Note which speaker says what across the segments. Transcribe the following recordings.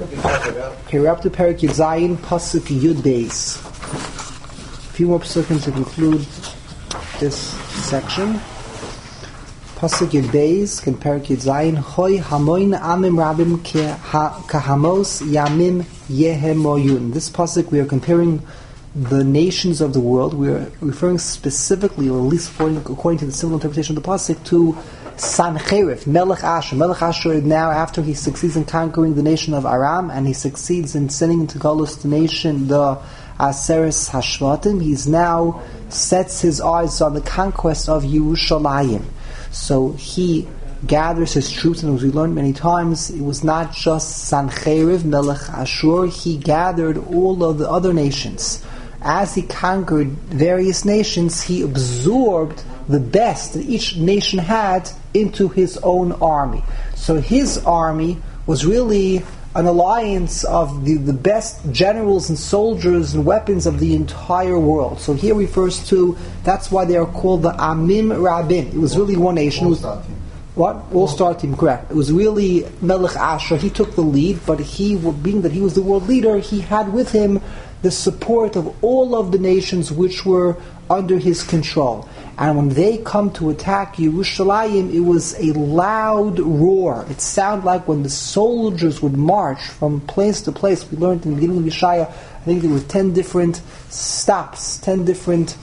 Speaker 1: Okay, we're up to Perek Yud Zayin, Pasuk Yud Beis. A few more pasukim to conclude this section. Pasuk Yud Beis, can Perek Yud Zayin, Hoy hamoin amim rabim kahamos yamim yehemoyun. This pasuk we are comparing the nations of the world. We are referring specifically, or at least according to the simple interpretation of the pasuk, to Sancherif, Melech Ashur. Melech Ashur now, after he succeeds in conquering the nation of Aram, and he succeeds in sending into Galus the nation, the Aseres Hashvatim, he's now sets his eyes on the conquest of Yerushalayim. So he gathers his troops, and as we learned many times, it was not just Sancherif, Melech Ashur, he gathered all of the other nations. As he conquered various nations, he absorbed the best that each nation had into his own army. So his army was really an alliance of the best generals and soldiers and weapons of the entire world. So here refers to, that's why they are called the Amim Rabim. It was really one nation. All-star team, correct. It was really Melech Ashur. He took the lead, but being that he was the world leader, he had with him the support of all of the nations which were under his control. And when they come to attack Yerushalayim, it was a loud roar. It sounded like when the soldiers would march from place to place. We learned in the beginning of Yeshaya, I think there were 10 different stops, 10 different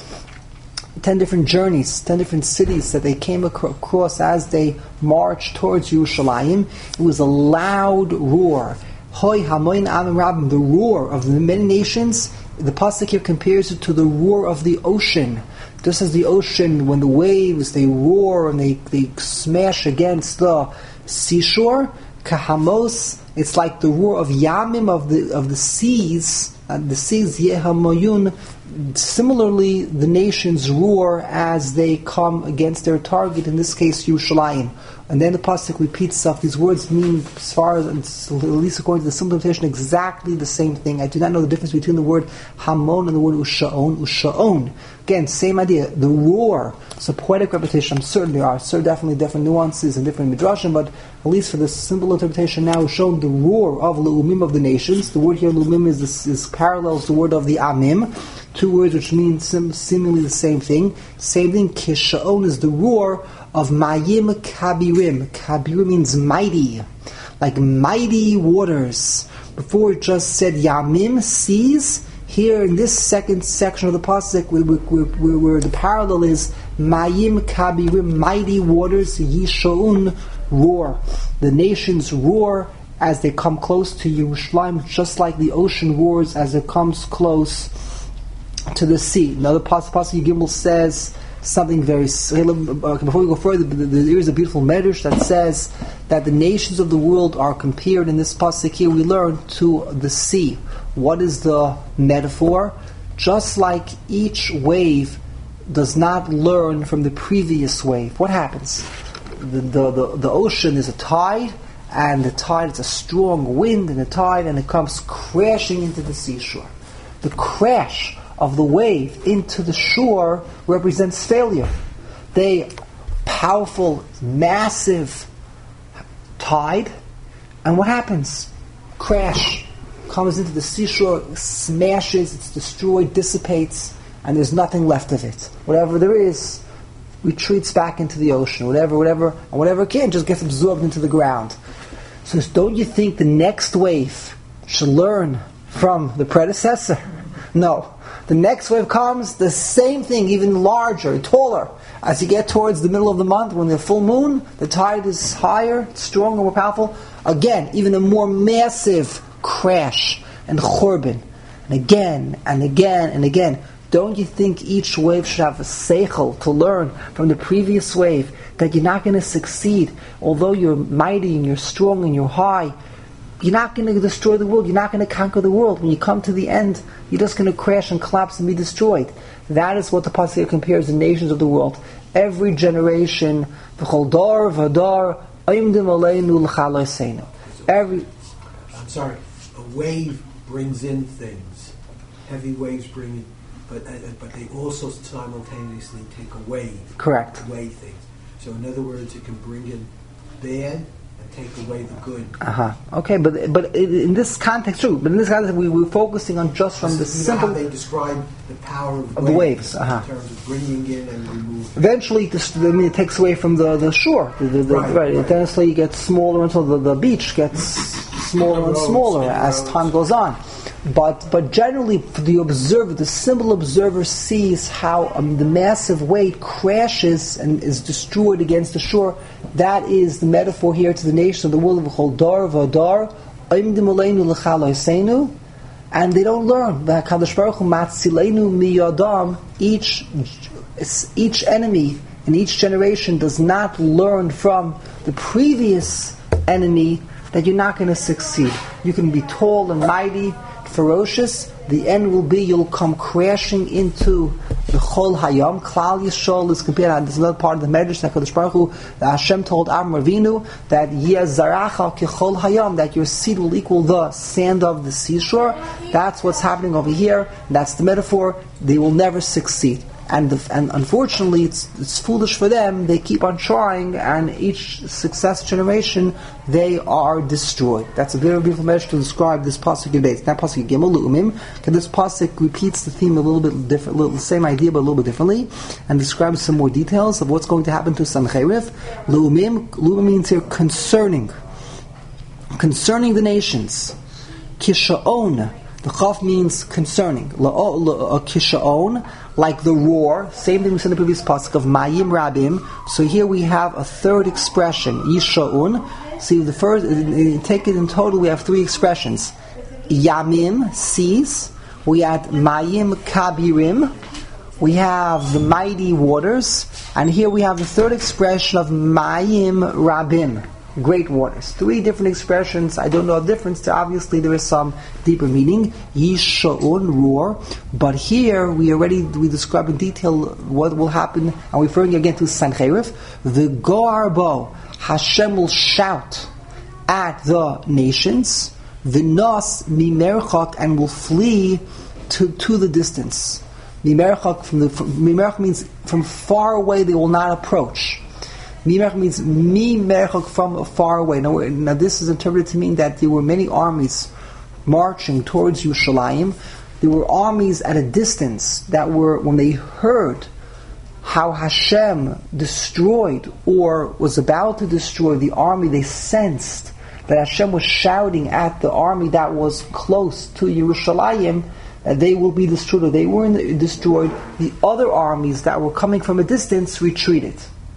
Speaker 1: journeys, 10 different cities that they came across as they marched towards Yerushalayim. It was a loud roar. Hoy hamoin amim rabim, the roar of the many nations. The pasuk here compares it to the roar of the ocean. Just as the ocean, when the waves, they roar and they smash against the seashore, kahamos, it's like the roar of yamim, of the seas, the seas yehamoyun. Similarly, the nations roar as they come against their target, in this case Yerushalayim. And then the pasuk repeats itself. These words mean, as far as, at least according to the simple interpretation, exactly the same thing. I do not know the difference between the word hamon and the word usha'on. Usha'on, again, same idea. The roar. It's a poetic repetition. I'm certain there are definitely different nuances and different midrashim, but at least for the simple interpretation now is shown the roar of leumim, of the nations. The word here leumim is parallels the word of the amim. Two words which mean seemingly the same thing. Same thing, kisha'on is the roar of mayim kabirim. Kabirim means mighty, like mighty waters. Before it just said yamim, seas. Here in this second section of the pasuk, where the parallel is mayim kabirim, mighty waters, yishaun, roar. The nations roar as they come close to Yerushalayim, just like the ocean roars as it comes close to the sea. Another pasuk Gimel says something very. Before we go further, there is a beautiful medrash that says that the nations of the world are compared in this pasuk here. We learn to the sea. What is the metaphor? Just like each wave does not learn from the previous wave. What happens? The ocean is a tide, and the tide is a strong wind, and the tide, and it comes crashing into the seashore. The crash of the wave into the shore represents failure. They powerful, massive tide, and what happens? Crash comes into the seashore, smashes, it's destroyed, dissipates, and there's nothing left of it. Whatever there is retreats back into the ocean. Whatever can just gets absorbed into the ground. So don't you think the next wave should learn from the predecessor? No. The next wave comes, the same thing, even larger, taller. As you get towards the middle of the month, when the full moon, the tide is higher, stronger, more powerful. Again, even a more massive crash and churban. And again, and again, and again. Don't you think each wave should have a seichel to learn from the previous wave that you're not going to succeed? Although you're mighty and you're strong and you're high, you're not going to destroy the world. You're not going to conquer the world. When you come to the end, you're just going to crash and collapse and be destroyed. That is what the pasuk compares the nations of the world. Every generation, v'chol dar v'dar, ayimdim aleinu l'chaloseinu.
Speaker 2: I'm sorry. A wave brings in things. Heavy waves bring in, but they also simultaneously take away.
Speaker 1: Correct.
Speaker 2: Away things. So in other words, it can bring in bad and take away the good.
Speaker 1: Okay, but in this context, true. But in this context, we're focusing on just from the simple.
Speaker 2: How they describe the power of
Speaker 1: the waves.
Speaker 2: In terms of bringing in and removing.
Speaker 1: Eventually, it takes away from the shore. Right. It eventually gets smaller until the beach gets smaller and smaller as time goes on. But generally, the observer, the simple observer, sees how the massive weight crashes and is destroyed against the shore. That is the metaphor here to the nation of the world of Choldar Vadar, and they don't learn. Each enemy in each generation does not learn from the previous enemy that you're not going to succeed. You can be tall and mighty, ferocious. The end will be you'll come crashing into the Chol Hayam. Klal Yisrael is compared, and this is another part of the Medrash that Kadosh Baruch Hu, that Hashem told Avram Avinu that Yezaracha Kechol Hayam, that your seed will equal the sand of the seashore. That's what's happening over here. That's the metaphor. They will never succeed. And unfortunately, it's foolish for them. They keep on trying, and each successive generation, they are destroyed. That's a very beautiful measure to describe this pasuk in Beis. That pasuk Gimel Lu'umim. This pasuk repeats the theme a little bit different, the same idea but a little bit differently, and describes some more details of what's going to happen to Sancheriv. Lu'umim means here concerning the nations. Kisha'on. The Chaf means concerning. Kisha'on, like the roar. Same thing we said in the previous pasuk of Mayim Rabim. So here we have a third expression, Yisha'un. See, the first, take it in total, we have three expressions. Yamim, seas. We had Mayim Kabirim. We have the mighty waters. And here we have the third expression of Mayim Rabim, great waters. Three different expressions. I don't know the difference. Obviously, there is some deeper meaning. Yisha'un, roar. But here, we describe in detail what will happen. I'm referring again to Sancheriv. The Goarbo, Hashem will shout at the nations. The Nas Mimerchak, and will flee to the distance. Mimerchak means from far away they will not approach. Mimerch means mi-merchak, from far away. Now this is interpreted to mean that there were many armies marching towards Yerushalayim. There were armies at a distance that were, when they heard how Hashem destroyed or was about to destroy the army, they sensed that Hashem was shouting at the army that was close to Yerushalayim that they will be destroyed, or they were destroyed. The other armies that were coming from a distance retreated.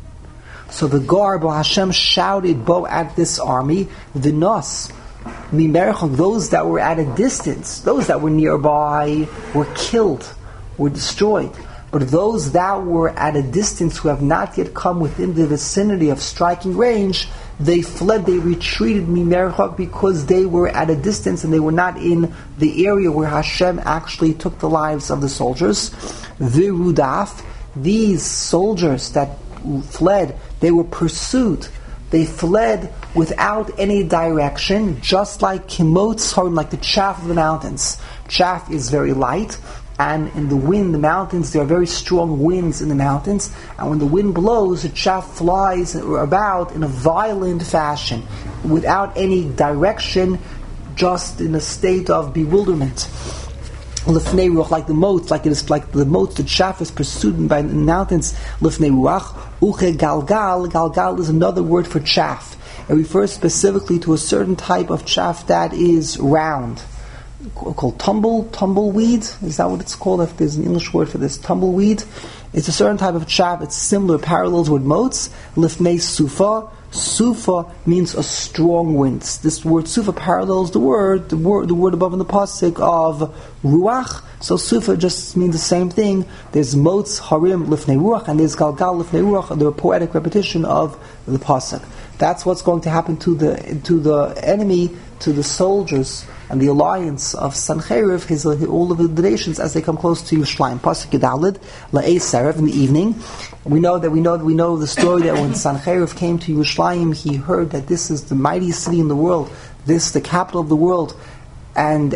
Speaker 1: So the Garbo, Hashem shouted bow at this army. The Nas, Mimerchak, those that were at a distance, those that were nearby, were killed, were destroyed. But those that were at a distance, who have not yet come within the vicinity of striking range, they fled, they retreated Mimerchak, because they were at a distance and they were not in the area where Hashem actually took the lives of the soldiers. Virudaf, these soldiers that fled, they were pursued. They fled without any direction, just like kimotz harim, like the chaff of the mountains. Chaff is very light, and in the wind, the mountains, there are very strong winds in the mountains, and when the wind blows, the chaff flies about in a violent fashion, without any direction, just in a state of bewilderment. Lifnei ruach, like the motes, like the motes, the chaff is pursued by the mountains. Lifnei ruach, uche galgal. Galgal is another word for chaff. It refers specifically to a certain type of chaff that is round, called tumbleweed. Is that what it's called? If there's an English word for this, tumbleweed. It's a certain type of chaff. It's similar, parallels with motes. Lifnei sufa. Sufa means a strong wind. This word sufa parallels the word above in the pasuk of ruach. So sufa just means the same thing. There's motes harim lifnei ruach, and there's galgal lifnei ruach. The poetic repetition of the pasuk. That's what's going to happen to the enemy, to the soldiers, and the alliance of Sancheriv, all of the nations, as they come close to Yerushalayim. Pasuk Yudalid, La'ei Serev, in the evening. We know the story that when Sancheriv came to Yerushalayim, he heard that this is the mightiest city in the world, this the capital of the world, and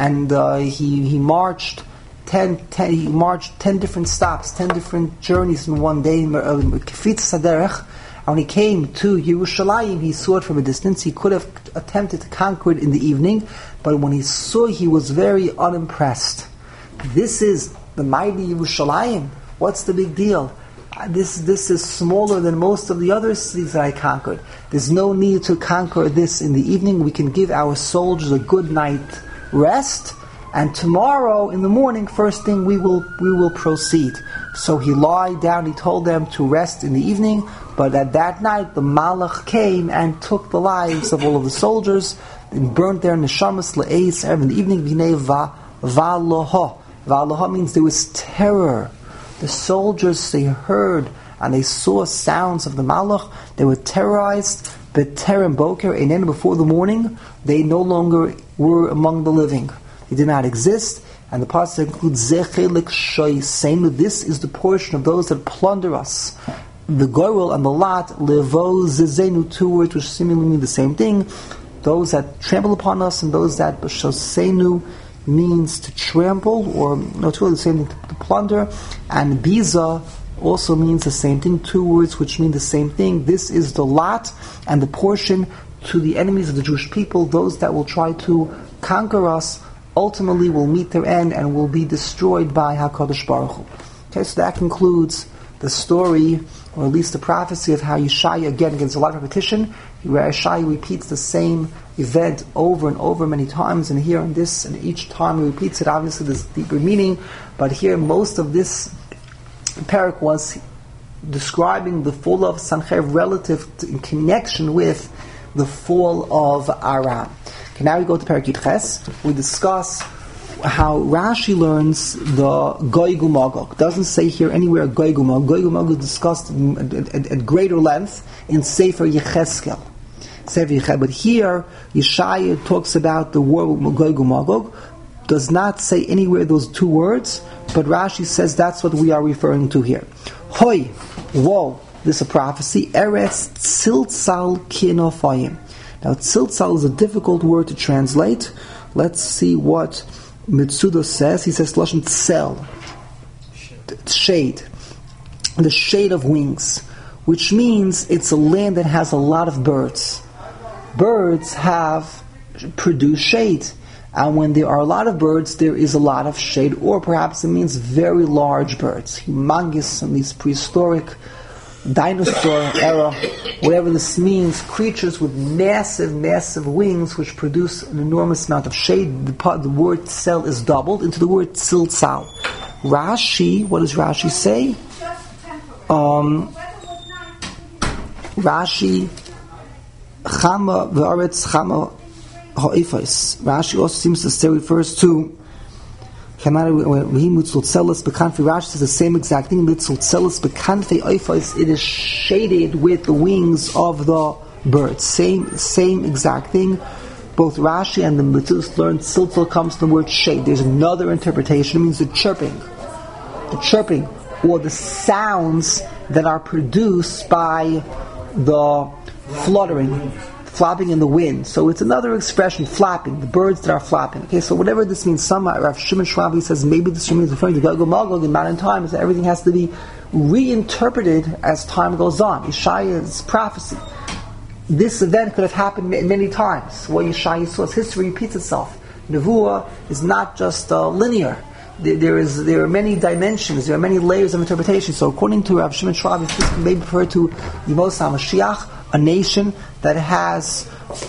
Speaker 1: he marched 10 different stops, 10 different journeys in one day, Kfitz Saderech, And when he came to Yerushalayim, he saw it from a distance. He could have attempted to conquer it in the evening, but when he saw, he was very unimpressed. This is the mighty Yerushalayim. What's the big deal? This is smaller than most of the other cities that I conquered. There's no need to conquer this in the evening. We can give our soldiers a good night rest, and tomorrow in the morning, first thing, we will proceed. So he lied down. He told them to rest in the evening, but at that night the Malach came and took the lives of all of the soldiers and burnt their neshamas le'eis in the evening. V'nei va'aloha. Va'aloha means there was terror. The soldiers, they heard and they saw sounds of the Malach. They were terrorized. B'terem boker, and then before the morning, they no longer were among the living. They did not exist. And the pasuk includes zechelik shoyseinu. This is the portion of those that plunder us. The gorel and the lot, levo zezenu, two words which seemingly mean the same thing. Those that trample upon us, and those that shoseinu means to trample, or no, two words the same thing, to plunder. And biza also means the same thing, two words which mean the same thing. This is the lot and the portion to the enemies of the Jewish people, those that will try to conquer us, ultimately will meet their end and will be destroyed by HaKadosh Baruch Hu. Okay, so that concludes the story, or at least the prophecy of how Yeshaya, again, gets a lot of repetition, where Yeshaya repeats the same event over and over many times, and here in this, and each time he repeats it, obviously there's deeper meaning, but here most of this parak was describing the fall of Sanchev relative to, in connection with the fall of Aram. Okay, now we go to Parak Yud Ches. We discuss how Rashi learns the Gog Magog. Doesn't say here anywhere Gog Magog. Gog Magog is discussed at greater length in Sefer Yecheskel. But here, Yeshaya talks about the war with Gog Magog. Does not say anywhere those two words, but Rashi says that's what we are referring to here. Hoi, woe, this is a prophecy. Eretz Tziltzal Kinofayim. Now, tziltzal is a difficult word to translate. Let's see what Mitsuda says. He says, Lashon tzel, shade, the shade of wings, which means it's a land that has a lot of birds. Birds produce shade, and when there are a lot of birds, there is a lot of shade, or perhaps it means very large birds, humongous, and these prehistoric dinosaur era, whatever this means, creatures with massive wings which produce an enormous amount of shade. The word tzel is doubled into the word tziltzal. Rashi, what does Rashi say? Rashi, chama v'aretz chama ha'ifais. Rashi also seems to say, refers to Rashi says the same exact thing. It is shaded with the wings of the birds. Same exact thing. Both Rashi and the Mitzvahs learned Tziltzal comes from the word shade. There's another interpretation. It means the chirping, or the sounds that are produced by the flapping in the wind. So it's another expression, flapping, the birds that are flapping. Okay, so whatever this means, somehow Rav Shimon Shrabi says maybe this means referring to Gog Magog in modern times, that everything has to be reinterpreted as time goes on. Yeshaya's prophecy. This event could have happened many times. What Yeshaya saw, history repeats itself. Nevuah is not just linear. There are many dimensions, there are many layers of interpretation. So according to Rav Shimon Shrabi, this may refer to Yemos HaMashiach, a nation that has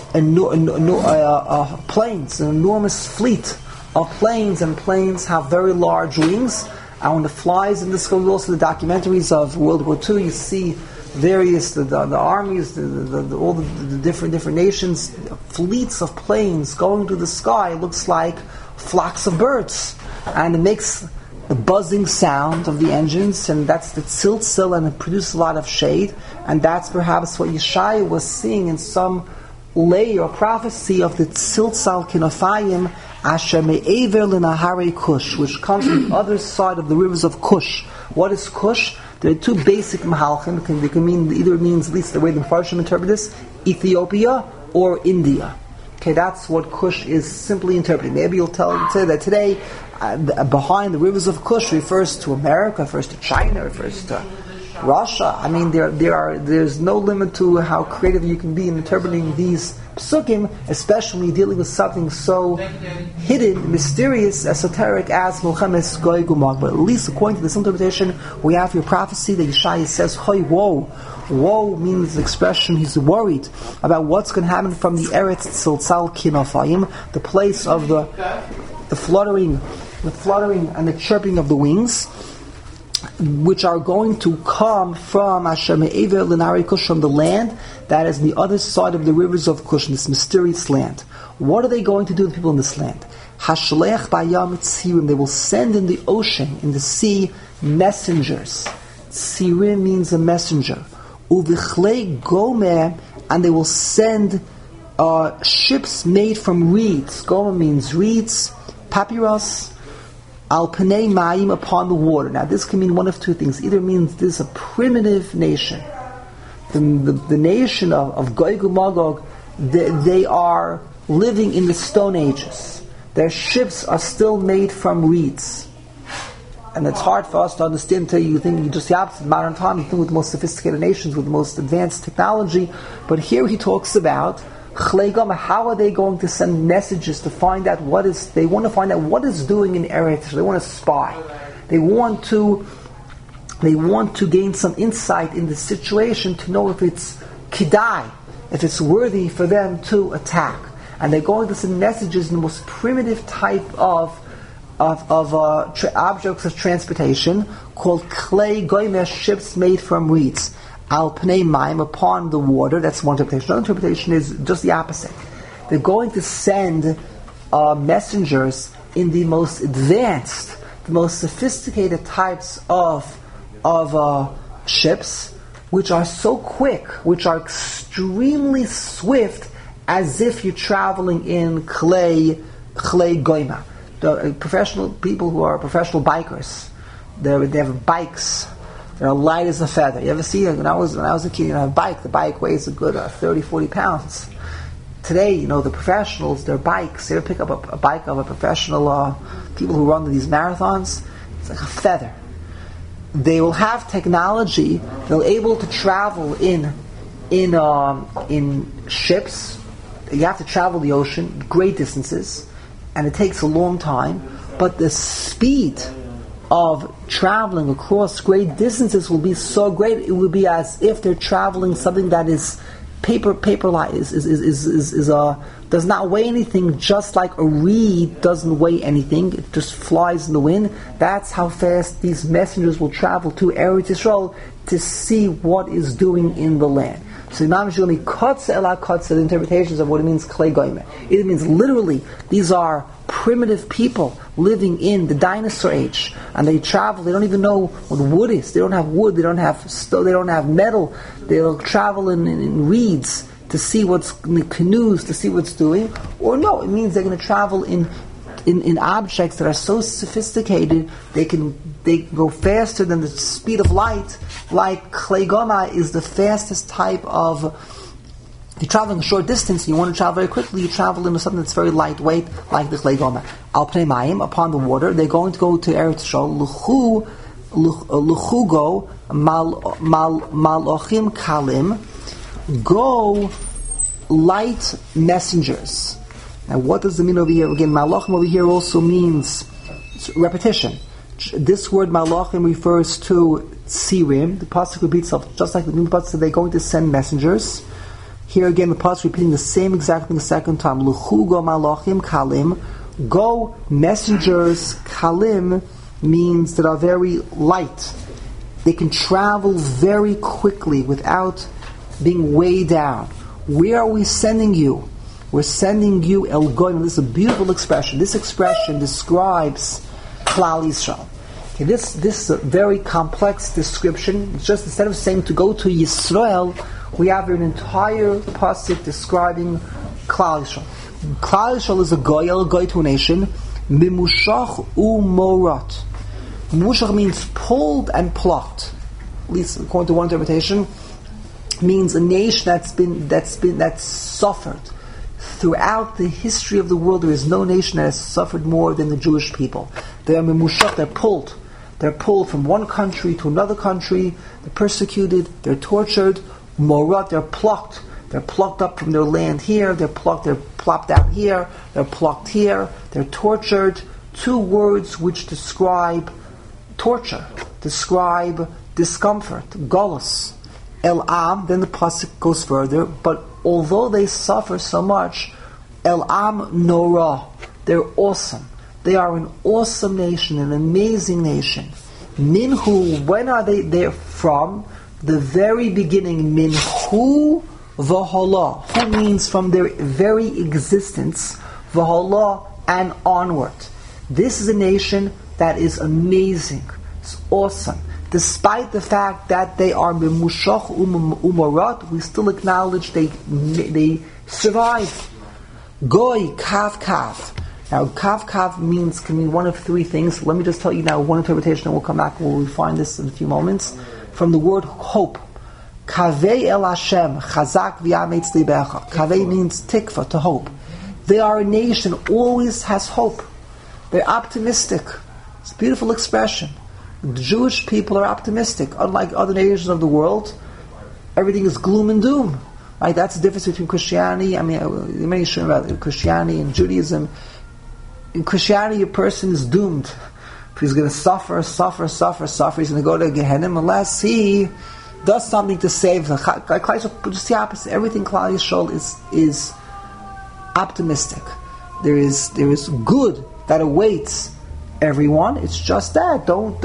Speaker 1: planes, an enormous fleet of planes, and planes have very large wings. And when it flies in the sky, also the documentaries of World War II, you see various the armies, all the different nations, fleets of planes going to the sky. It looks like flocks of birds, and it makes the buzzing sound of the engines, and that's the tziltzil, and it produces a lot of shade, and that's perhaps what Yeshaya was seeing in some layer or prophecy of the tziltzal kinofayim asher me'ever l'nahare Kush, which comes from the other side of the rivers of Kush. What is Kush? There are two basic mahalchim. They can mean, either means, at least the way the Mepharshim interpret this, Ethiopia or India. Okay, that's what Kush is simply interpreting. Maybe you'll say that today, behind the rivers of Kush refers to America, refers to China, refers to Russia. I mean, there's no limit to how creative you can be in interpreting these psukim, especially when you're dealing with something so hidden, mysterious, esoteric as Milchemes Gog Umag. But at least according to this interpretation, we have your prophecy that Yeshaya says, "Hoy, woe." Woe means the expression he's worried about what's going to happen from the Eretz Tziltzal Kinofayim, the place of the fluttering and the chirping of the wings, which are going to come from Asher Me'ever L'Nari Kush, from the land that is on the other side of the rivers of Kush, this mysterious land. What are they going to do to the people in this land? Hashleach Bayam Tzirim, they will send in the ocean, in the sea, messengers. Tzirim means a messenger. Uvichlei Gomer, and they will send ships made from reeds. Gomer means reeds, papyrus. Al Panei Ma'im, upon the water. Now this can mean one of two things. Either means this is a primitive nation. The nation of Gog and Magog, they are living in the Stone Ages. Their ships are still made from reeds. And it's hard for us to understand until you think you just the opposite. Modern time, you think with the most sophisticated nations, with the most advanced technology. But here he talks about how are they going to send messages to find out they want to find out what is doing in Eretz. They want to spy. They want to gain some insight in the situation to know if it's kidai, if it's worthy for them to attack. And they're going to send messages in the most primitive type of objects of transportation called klei goymer, ships made from reeds. Al Pnei Maim, upon the water. That's one interpretation. Another interpretation is just the opposite. They're going to send messengers in the most advanced, the most sophisticated types of ships, which are so quick, which are extremely swift, as if you're traveling in klei goyma. The professional people who are professional bikers, they have bikes. They're light as a feather. You ever see it? When I was a kid, a bike. The bike weighs a good 30, 40 pounds. Today, the professionals, their bikes. You ever pick up a bike of a professional people who run these marathons? It's like a feather. They will have technology. They're able to travel in ships. You have to travel the ocean great distances, and it takes a long time. But the speed of traveling across great distances will be so great, it will be as if they're traveling something that is paper-like, does not weigh anything, just like a reed doesn't weigh anything, it just flies in the wind. That's how fast these messengers will travel to Eretz Yisrael to see what is doing in the land. So Imam Shulami cuts the interpretations of what it means klei goymer. It means literally these are primitive people living in the dinosaur age, and they travel. They don't even know what wood is. They don't have wood. They don't have they don't have metal. They'll travel in reeds to see what's in the canoes, to see what's doing. Or no, it means they're going to travel in objects that are so sophisticated they go faster than the speed of light. Like klei goymer is the fastest type of. If you're traveling a short distance and you want to travel very quickly, you travel into something that's very lightweight, like the klei goymer. Al pnei mayim, upon the water. They're going to go to Eretz Yisrael. Luchugo malachim kalim. Go light messengers. Now, what does it mean over here? Again, malachim over here also means repetition. This word malachim refers to tzirim. The pasuk repeats itself, just like the new pasuk said, they're going to send messengers. Here again, the pasuk repeating the same exact thing the second time. Luchugo malachim kalim. Go messengers. Kalim means that are very light. They can travel very quickly without being weighed down. Where are we sending you? We're sending you El Goyim. This is a beautiful expression. This expression describes Klal Yisrael. Okay, this is a very complex description. It's just instead of saying to go to Yisrael, we have an entire pasuk describing Klal Yisrael. Klal Yisrael is a goy to a nation. Mimushach u'morat. Mimushach means pulled and plucked. At least according to one interpretation, means a nation that's suffered. Throughout the history of the world, there is no nation that has suffered more than the Jewish people. They are mimushach, they're pulled. They're pulled from one country to another country. They're persecuted. They're tortured. Morat, they're plucked. They're plucked up from their land here. They're plopped out here. They're plucked here. They're tortured. Two words which describe torture, describe discomfort. Golus. El-Am, then the pasuk goes further, but although they suffer so much, El-Am Nora, they're awesome. They are an awesome nation, an amazing nation. Minhu, when are they there from? The very beginning, Minhu V'Hala. Who means from their very existence, V'Hala and onward. This is a nation that is amazing. It's awesome. Despite the fact that they are Memushach Umarat, we still acknowledge they survive. Goy, Kav. Now, Kav can mean one of three things. Let me just tell you now one interpretation, and we'll come back and we'll refine this in a few moments. From the word hope. Kaveh el Hashem, Chazak v'yametz libecha. Kaveh means tikva, to hope. They are a nation always has hope. They're optimistic. It's a beautiful expression. The Jewish people are optimistic. Unlike other nations of the world, everything is gloom and doom. Right? That's the difference between Christianity. I mean, you may sure about Christianity and Judaism. In Christianity, a person is doomed. He's going to suffer. He's going to go to Gehenna unless he does something to save them. Just the opposite. Everything Klal Yisrael is optimistic. There is good that awaits everyone. It's just that. Don't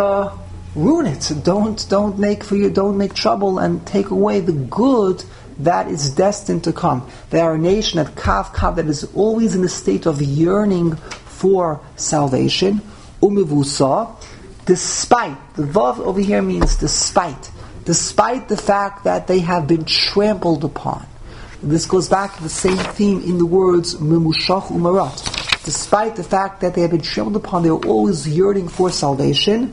Speaker 1: ruin it. Don't make trouble and take away the good that is destined to come. They are a nation at Kav that is always in a state of yearning for salvation. Umivusa, despite, the vav over here means despite the fact that they have been trampled upon. This goes back to the same theme in the words Memushach Umarat. Despite the fact that they have been trampled upon, they are always yearning for salvation.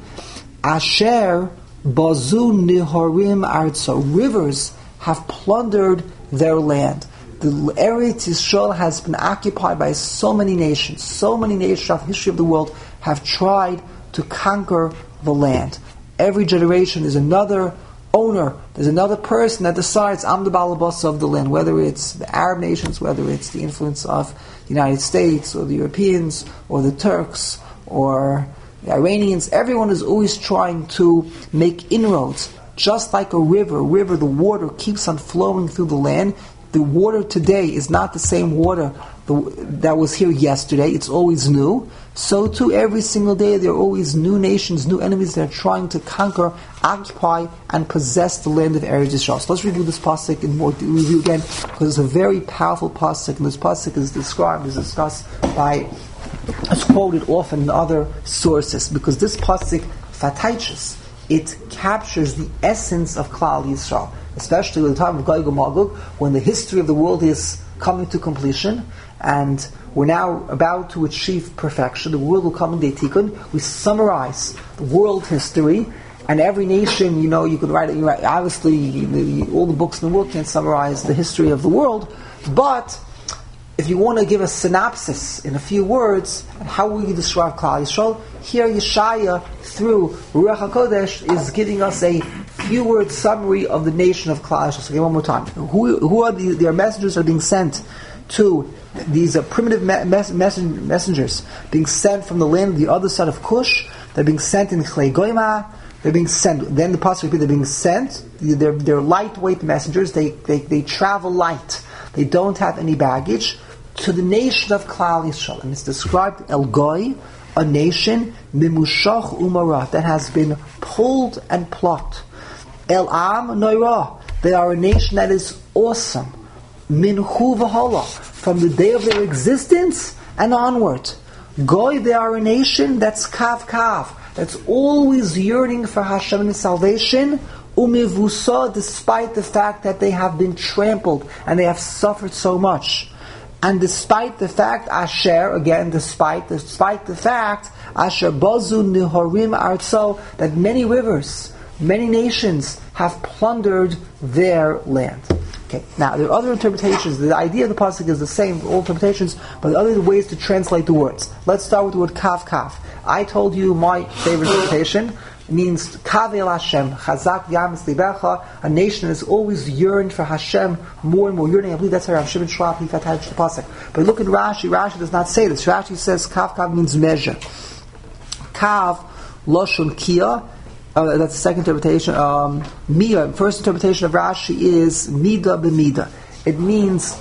Speaker 1: Asher bazu niharim arza. Rivers have plundered their land. The Eretz Yisrael has been occupied by so many nations. So many nations of the history of the world have tried to conquer the land. Every generation is another owner. There's another person that decides, I'm the balabasa of the land. Whether it's the Arab nations, whether it's the influence of the United States, or the Europeans, or the Turks, or the Iranians, everyone is always trying to make inroads. Just like a river, the water keeps on flowing through the land. The water today is not the same water that was here yesterday. It's always new. So too, every single day, there are always new nations, new enemies that are trying to conquer, occupy, and possess the land of Eretz Yisrael. So let's review this pasuk in more review again, because it's a very powerful pasuk, and this pasuk is discussed by, it's quoted often in other sources, because this pasuk, Fataichus, it captures the essence of Klal Yisrael, especially at the time of Gog and Magog, when the history of the world is coming to completion, and we're now about to achieve perfection. The world will come in Day Tikkun. We summarize the world history, and every nation, you could write obviously, all the books in the world can't summarize the history of the world, but if you want to give a synopsis in a few words, how will you describe Klal Yisrael? Here Yeshaya, through Ruach HaKodesh, is giving us a few-word summary of the nation of Klal Yisrael. So again, one more time. Who are their messengers are being sent to these primitive messengers being sent from the land of the other side of Cush. They're being sent in Chlei Goyma. They're being sent. Then the pasuk repeats, they're being sent. They're lightweight messengers. They travel light. They don't have any baggage to the nation of Klal Yisrael, and it's described El Goy, a nation Mimushach Umarat that has been pulled and plucked. El Am Noira, they are a nation that is awesome. Minhu V'Hala, from the day of their existence and onward. Goy, they are a nation that's Kav, that's always yearning for Hashem's salvation. Umivusa, despite the fact that they have been trampled and they have suffered so much. And despite the fact, Asher, again, despite the fact, Asher Bazu Nihorim Arzo, that many rivers, many nations have plundered their land. Okay. Now there are other interpretations. The idea of the pasuk is the same for all interpretations, but there are other ways to translate the words. Let's start with the word kaf kaf. I told you my favorite interpretation. It means kavel Hashem, chazak v'yamis libecha. A nation has always yearned for Hashem more and more yearning. I believe that's how Rav Shimon Schwab he attached the pasuk. But look at Rashi. Rashi does not say this. Rashi says kaf kaf means measure. Kav loshon kia. That's the second interpretation. Mia, first interpretation of Rashi is mida b'mida. It means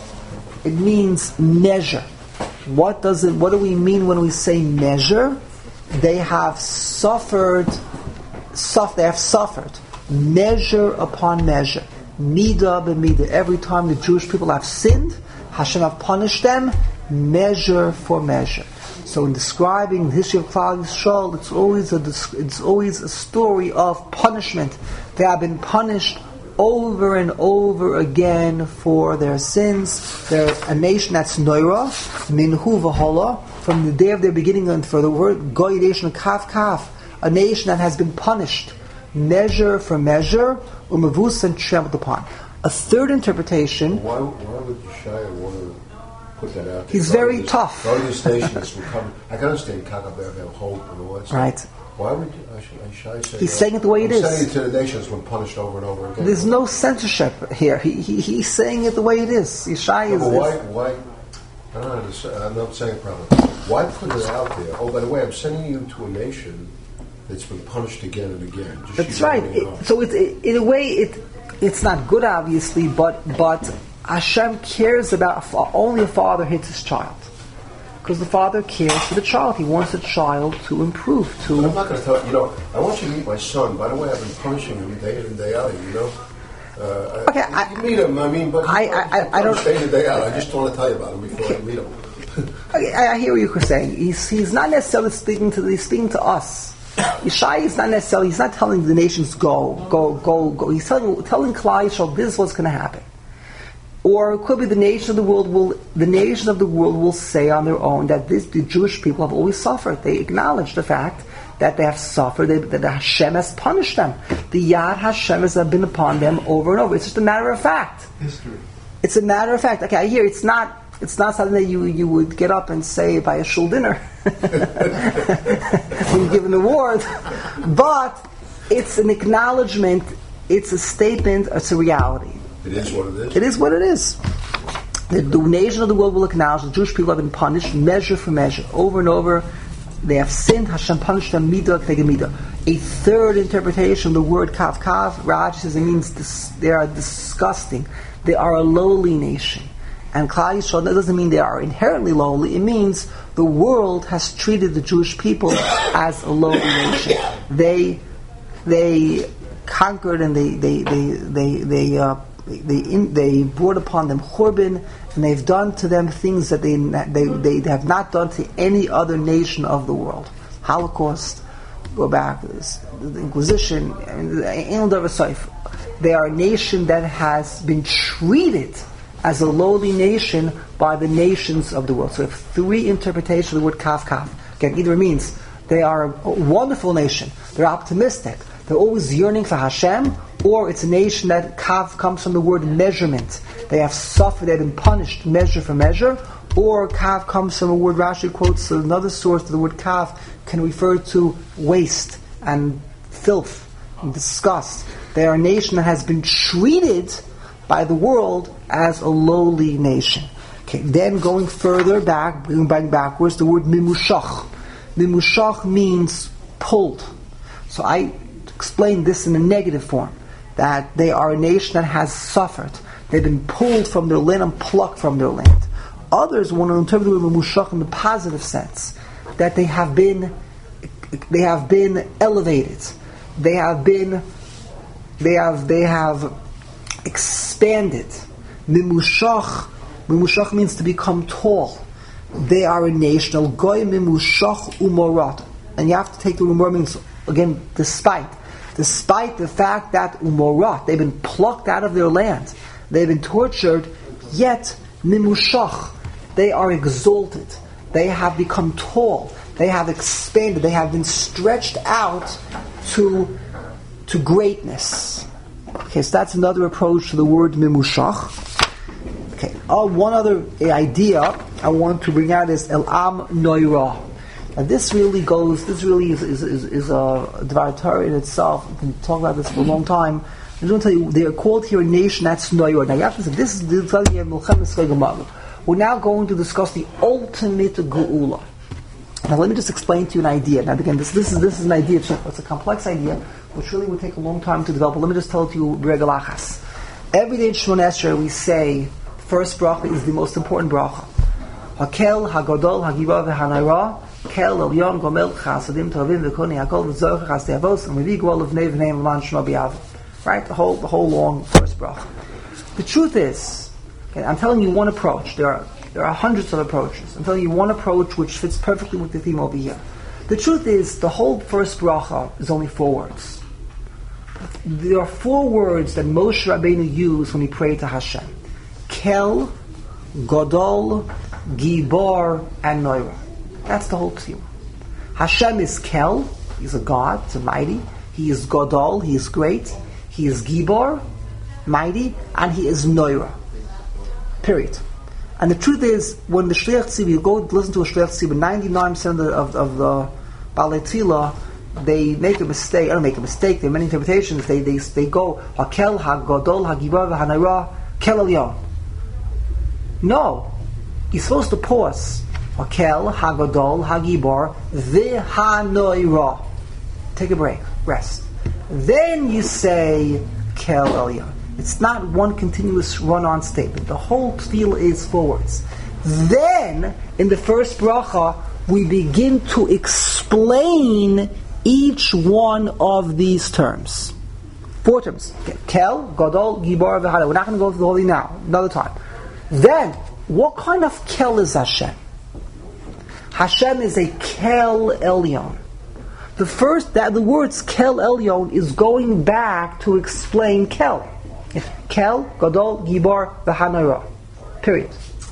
Speaker 1: measure. What do we mean when we say measure? They have suffered. They have suffered measure upon measure. Mida b'mida. Every time the Jewish people have sinned, Hashem have punished them measure for measure. So in describing the history of Klal Yisrael, it's always a story of punishment. They have been punished over and over again for their sins. They're a nation that's noira, minhu v'hola, from the day of their beginning, and for the word goy nation kaf kaf, a nation that has been punished measure for measure, umavus and trampled upon. A third interpretation.
Speaker 3: Why would Yeshaya want to put that out there?
Speaker 1: He's very tough.
Speaker 3: All these nations will come. I can understand Kakaber, hope, and all that stuff.
Speaker 1: Right.
Speaker 3: Why would Yeshaya say
Speaker 1: He's
Speaker 3: that?
Speaker 1: saying it the way it is.
Speaker 3: Saying it to the nations when punished over and over again.
Speaker 1: There's no censorship here. He's saying it the way it is. Yeshaya is.
Speaker 3: Why? I don't understand. I'm not saying it properly. Why put it out there? Oh, by the way, I'm sending you to a nation that's been punished again and again.
Speaker 1: That's right. So in a way, it's not good, obviously, but Hashem cares about only a father hits his child. Because the father cares for the child. He wants the child to improve.
Speaker 3: But I'm not going to tell you, I want you to meet my son. By the way, I've been punishing him day in and day out,
Speaker 1: Okay,
Speaker 3: you meet him, but
Speaker 1: I don't...
Speaker 3: day in and day out. I just want to tell you about him before I meet him.
Speaker 1: Okay, I hear what you're saying. He's not necessarily speaking to us. Yeshaya is not necessarily, he's not telling the nations go. He's telling Klal Yisrael this is what's going to happen. Or it could be the nation of the world will say on their own that the Jewish people have always suffered. They acknowledge the fact that they have suffered, that Hashem has punished them. The Yad Hashem has been upon them over and over. It's just a matter of fact.
Speaker 2: History.
Speaker 1: It's a matter of fact. Okay, I hear it's not something that you would get up and say by a shul dinner when you give an award, but it's an acknowledgement, it's a statement, it's a reality.
Speaker 3: It is what it is.
Speaker 1: It is what it is. The nation of the world will acknowledge the Jewish people have been punished measure for measure, over and over. They have sinned, Hashem punished them, midah k'neged midah. A third interpretation of the word kav kav, Rashi says it means they are disgusting. They are a lowly nation. And Klal Yisrael, that doesn't mean they are inherently lowly. It means the world has treated the Jewish people as a lowly nation. They conquered and they brought upon them churban, and they've done to them things that they have not done to any other nation of the world. Holocaust, go back, the Inquisition, they are a nation that has been treated as a lowly nation by the nations of the world. So we have three interpretations of the word kaf kaf. Again, either it means they are a wonderful nation, they're optimistic, they're always yearning for Hashem, or it's a nation that kav comes from the word measurement. They have suffered, they've been punished measure for measure, or kav comes from a word Rashi quotes another source. The word kav can refer to waste and filth and disgust. They are a nation that has been treated by the world as a lowly nation. Okay, then going further back, going backwards, the word mimushach. Mimushach means pulled. So I explained this in a negative form, that they are a nation that has suffered. They've been pulled from their land and plucked from their land. Others want to interpret the word mimushach in the positive sense, that they have been elevated. They have expanded. Mimushach means to become tall. They are a nation. Al goy mimushach umorat. And you have to take the word means again, despite the fact that umorat, they've been plucked out of their land, they've been tortured, yet mimushach, they are exalted. They have become tall. They have expanded. They have been stretched out to greatness. Okay, so that's another approach to the word mimushach. Okay, one other idea I want to bring out is el-am noira. And this really is a Dvar Torah in itself. We can talk about this for a long time. I just want to tell you, they are called here a nation that's noira. Now you have to say, this is the we're now going to discuss the ultimate geula. Now let me just explain to you an idea. Now again, this is an idea. It's a complex idea, which really would take a long time to develop. But let me just tell it to you b'regalachas. Every day in Shemona Esrei we say, first bracha is the most important bracha. Hakel, Hagadol, Hagiba, V'Hanayra, Kel, Elyon, Gomel, Chasadim, Tovim, V'Koni, Hakol, V'Zoch, Chasdei Avos, and Revi Gol of Nev, Neim, L'man Shema B'Yav. Right? The whole long first bracha. The truth is, okay, I'm telling you one approach. There are hundreds of approaches. I'm telling you one approach which fits perfectly with the theme over here. The truth is, the whole first bracha is only 4 words. There are 4 words that Moshe Rabbeinu used when he prayed to Hashem. Kel, Gadol, Gibor, and Noira. That's the whole theme. Hashem is Kel, he's a God, he's a mighty. He is Gadol, he is great. He is Gibor, mighty, and he is Noira. Period. And the truth is, when the Shliach Tzibur, you go listen to a Shliach Tzibur, 99% of the Balei Tefillah, they make a mistake. I don't make a mistake. There are many interpretations. They go Hakel, Hagadol, Hagibor, Hanayra, Kel Elyon. No, you're supposed to pause. Hakel, Hagadol, Hagibor, V'Hanoira. Take a break, rest. Then you say Kel Elyon. It's not one continuous run-on statement. The whole tefillah is 4 words. Then, in the first bracha, we begin to explain each one of these terms. 4 terms. Kel, Gadol, Gibor, V'Hana. We're not going to go through the whole thing now. Another time. Then, what kind of Kel is Hashem? Hashem is a Kel Elyon. The words Kel Elyon is going back to explain Kel. Kel, Gadol, Gibor, V'Hanayra. Period.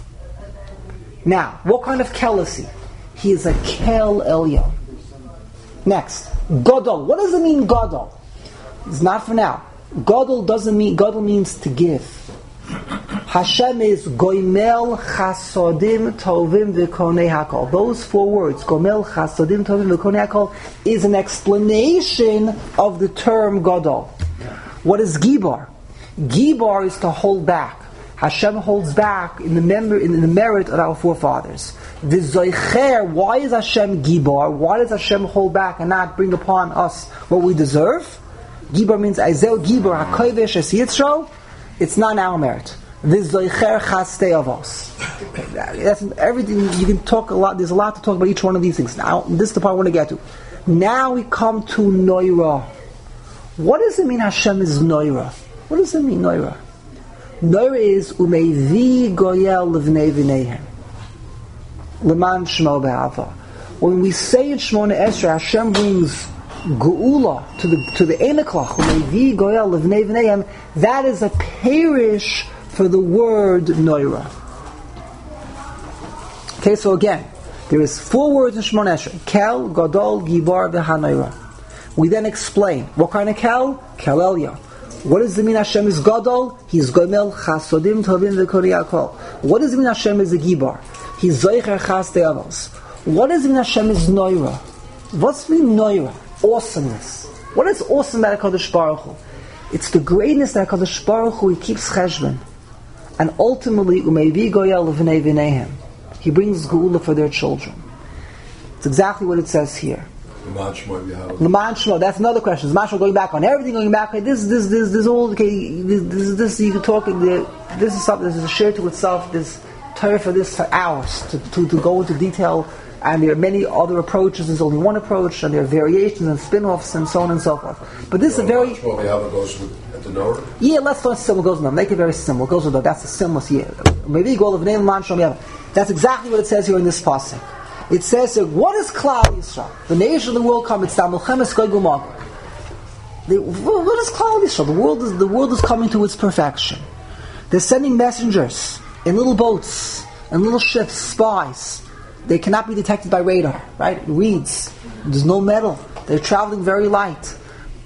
Speaker 1: Now, what kind of Kel is he? He is a Kel Elyon. Next, Gadol. What does it mean, Gadol? It's not for now. Gadol means to give. Hashem is Goimel Chasodim Tovim V'Konei Hakol. Those 4 words, Goimel Chasodim Tovim V'Konei Hakol, is an explanation of the term Gadol. What is Gibor? Gibor is to hold back. Hashem holds back in the merit of our forefathers. The Zoicher, why is Hashem Gibor? Why does Hashem hold back and not bring upon us what we deserve? Gibor means Aizel Gibor HaKodesh Es Yitzro. It's not our merit. This Zoicher Chastei Avos. That's everything. You can talk a lot. There's a lot to talk about each one of these things. Now, this is the part I want to get to. Now we come to Noira. What does it mean Hashem is Noira? What does it mean, Noira? Noira is Umeivi Goyel Livnei V'neihem L'man Shmo B'Hava. When we say in Shemona Esrei, Hashem brings Geula to the Eneklach, Umeivi Goyel Livnei V'neihem. That is a perish for the word Noira. Okay, so again, there is 4 words in Shemona Esrei: Kel, Gadol, Gibor, V'Hanayra. We then explain what kind of Kel? Kel Elyon. What does it mean Hashem is Gadol? He's Gomel Chasodim Tovim V'Konei Hakol. What does it mean Hashem is a Gibor? He's Zoicher Chasdei Avos. What does it mean Hashem is Noira? What's the mean Noira? Awesomeness. What is awesome about HaKadosh Baruch Hu? It's the greatness that HaKadosh Baruch Hu, He keeps cheshbon. And ultimately, Umeivi Goyel L'vnei V'neihem. He brings Geula for their children. It's exactly what it says here. L'man Shmo. That's another question. Is Mashma going back on everything? Going back? Okay, this all. Okay, this you can talk. This is something. This is a share to itself. This Torah for this for hours to go into detail. And there are many other approaches. There's only one approach, and there are variations and spin-offs and so on and so forth. But this is a very.
Speaker 3: Goes with the Noah?
Speaker 1: Yeah, let's start simple. Goes with them. Make it very simple. Goes with them. That's the simplest. Yeah, maybe go of name L'man Shmo. That's exactly what it says here in this passage. It says, what is Klal Yisrael? The nation of the world comes. It's the Melchemes Gog Umag. What is Klal Yisrael? The world is coming to its perfection. They're sending messengers in little boats and little ships, spies. They cannot be detected by radar. Right? It reads. There's no metal. They're traveling very light.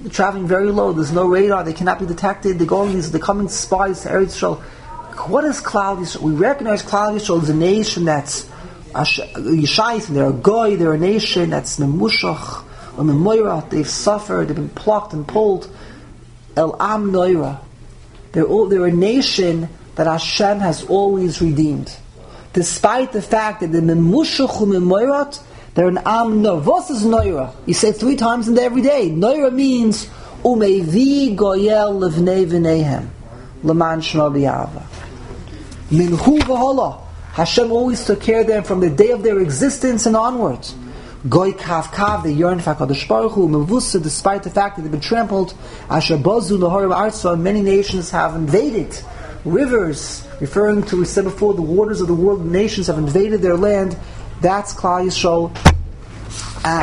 Speaker 1: traveling very low. There's no radar. They cannot be detected. They're coming spies to Eretz Yisrael. What is Klal Yisrael? We recognize Klal Yisrael as a nation that's Yishayis, and they're a goy. They're a nation that's nemushach or memoira. They've suffered. They've been plucked and pulled. El Am Noira. They're a nation that Hashem has always redeemed, despite the fact that the memushach u'memoirat, they're an Am Noira. What is Noira? You say it 3 times in every day. Noira means umevi goyel levnei v'neihem leman shema b'yava. Minhu v'hola. Hashem always took care of them from the day of their existence and onwards. Goy kav kav, they yearn for HaKadosh Baruch Hu, mevusa, despite the fact that they've been trampled. Asher bazu l'horim arza, many nations have invaded. Rivers, referring to, we said before, the waters of the world, nations have invaded their land. That's Klal Yisrael,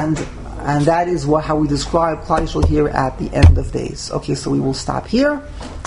Speaker 1: and that is how we describe Klal Yisrael here at the end of days. Okay, so we will stop here.